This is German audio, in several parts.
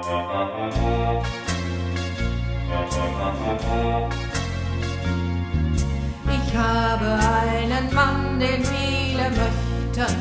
Ich habe einen Mann, den viele möchten,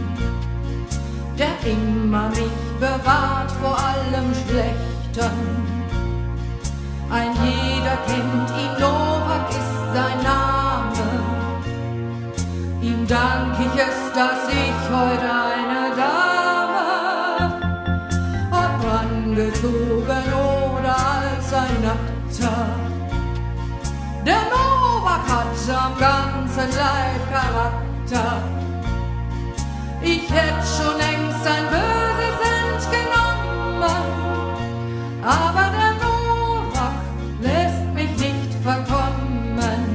der immer mich bewahrt vor allem Schlechten. Ein jeder kennt ihn, Novak ist sein Name. Ihm dank ich es, dass ich heute eine Dame hab angezogen oder als ein Nackter. Der Novak hat am ganzen Leib Charakter. Ich hätt schon längst ein böses End genommen, aber der Novak lässt mich nicht verkommen.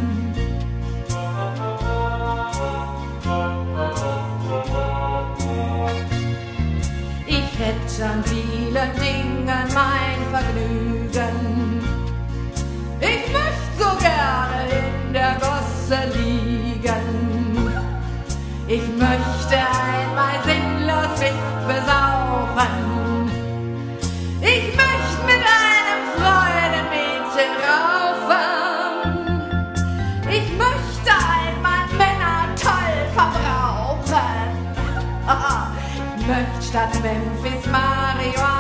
Ich hätt an vielen Dingen mein Vergnügen. Ich möcht so gerne in der Gosse liegen. Ich möchte einmal sinnlos mich besaufen. Ich möcht mit einem Freudenmädchen raufen. Ich möchte einmal Männer toll verbrauchen. Ich möcht statt Memphis Marihuana